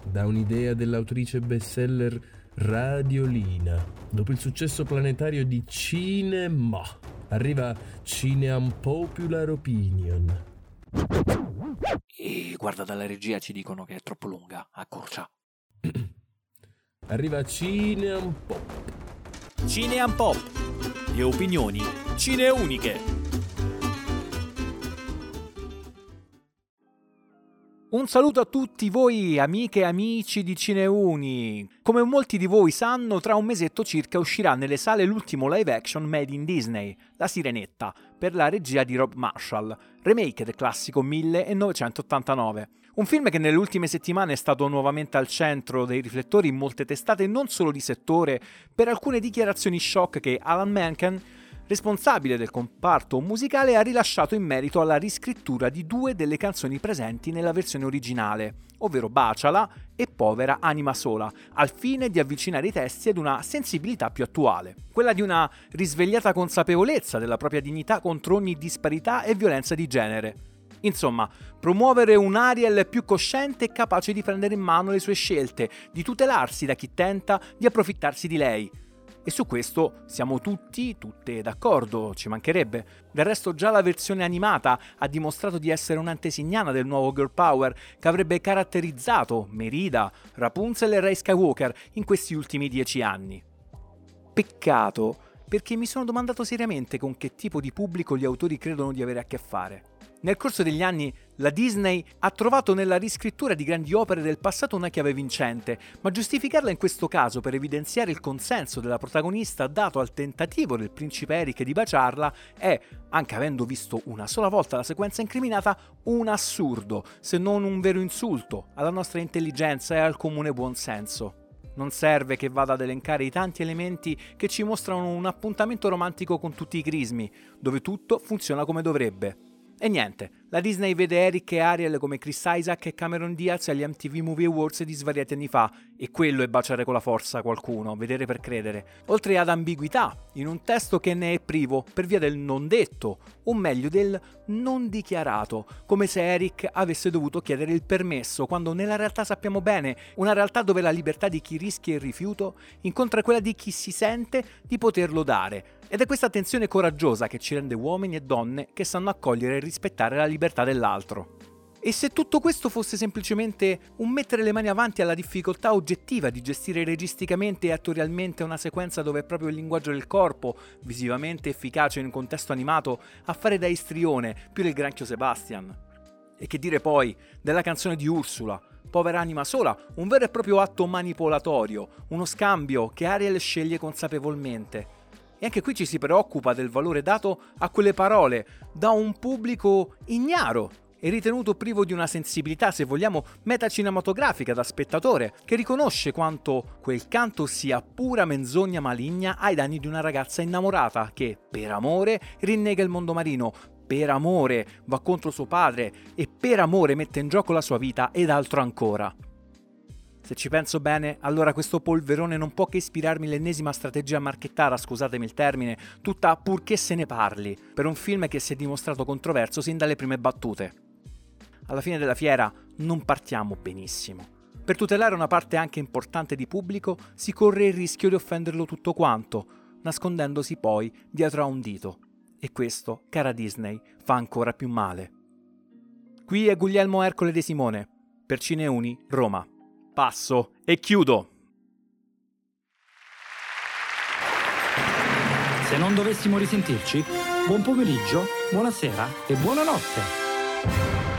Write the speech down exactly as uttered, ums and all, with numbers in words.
da un'idea dell'autrice bestseller Radiolina. Dopo il successo planetario di Cinema, arriva Cineunpopular Opinion. E guarda, dalla regia ci dicono che è troppo lunga, accorcia. Arriva Cineunpop. Cineunpop. Le opinioni cineuniche. Un saluto a tutti voi amiche e amici di Cineuni. Come molti di voi sanno, tra un mesetto circa uscirà nelle sale l'ultimo live action made in Disney, La Sirenetta, per la regia di Rob Marshall, remake del classico millenovecentottantanove. Un film che nelle ultime settimane è stato nuovamente al centro dei riflettori in molte testate non solo di settore, per alcune dichiarazioni shock che Alan Menken, responsabile del comparto musicale, ha rilasciato in merito alla riscrittura di due delle canzoni presenti nella versione originale, ovvero Baciala e Povera Anima Sola, al fine di avvicinare i testi ad una sensibilità più attuale, quella di una risvegliata consapevolezza della propria dignità contro ogni disparità e violenza di genere. Insomma, promuovere un Ariel più cosciente e capace di prendere in mano le sue scelte, di tutelarsi da chi tenta di approfittarsi di lei. E su questo siamo tutti, tutte d'accordo, ci mancherebbe. Del resto già la versione animata ha dimostrato di essere un'antesignana del nuovo girl power che avrebbe caratterizzato Merida, Rapunzel e Rey Skywalker in questi ultimi dieci anni. Peccato, perché mi sono domandato seriamente con che tipo di pubblico gli autori credono di avere a che fare. Nel corso degli anni la Disney ha trovato nella riscrittura di grandi opere del passato una chiave vincente, ma giustificarla in questo caso per evidenziare il consenso della protagonista dato al tentativo del principe Eric di baciarla è, anche avendo visto una sola volta la sequenza incriminata, un assurdo, se non un vero insulto alla nostra intelligenza e al comune buonsenso. Non serve che vada ad elencare i tanti elementi che ci mostrano un appuntamento romantico con tutti i crismi, dove tutto funziona come dovrebbe. E niente, la Disney vede Eric e Ariel come Chris Isaac e Cameron Diaz agli M T V Movie Awards di svariati anni fa, e quello è baciare con la forza qualcuno, vedere per credere. Oltre ad ambiguità, in un testo che ne è privo per via del non detto, o meglio del non dichiarato, come se Eric avesse dovuto chiedere il permesso, quando nella realtà sappiamo bene, una realtà dove la libertà di chi rischia il rifiuto incontra quella di chi si sente di poterlo dare. Ed è questa tensione coraggiosa che ci rende uomini e donne che sanno accogliere e rispettare la libertà dell'altro. E se tutto questo fosse semplicemente un mettere le mani avanti alla difficoltà oggettiva di gestire registicamente e attorialmente una sequenza dove è proprio il linguaggio del corpo, visivamente efficace in un contesto animato, a fare da istrione più del granchio Sebastian? E che dire poi della canzone di Ursula, Povera Anima Sola, un vero e proprio atto manipolatorio, uno scambio che Ariel sceglie consapevolmente. E anche qui ci si preoccupa del valore dato a quelle parole da un pubblico ignaro e ritenuto privo di una sensibilità, se vogliamo, metacinematografica da spettatore, che riconosce quanto quel canto sia pura menzogna maligna ai danni di una ragazza innamorata che, per amore, rinnega il mondo marino, per amore va contro suo padre e per amore mette in gioco la sua vita ed altro ancora. Se ci penso bene, allora questo polverone non può che ispirarmi l'ennesima strategia marchettara, scusatemi il termine, tutta purché se ne parli, per un film che si è dimostrato controverso sin dalle prime battute. Alla fine della fiera non partiamo benissimo. Per tutelare una parte anche importante di pubblico si corre il rischio di offenderlo tutto quanto, nascondendosi poi dietro a un dito. E questo, cara Disney, fa ancora più male. Qui è Guglielmo Ercole De Simone, per Cineuni, Roma. Passo e chiudo. Se non dovessimo risentirci, buon pomeriggio, buonasera e buonanotte.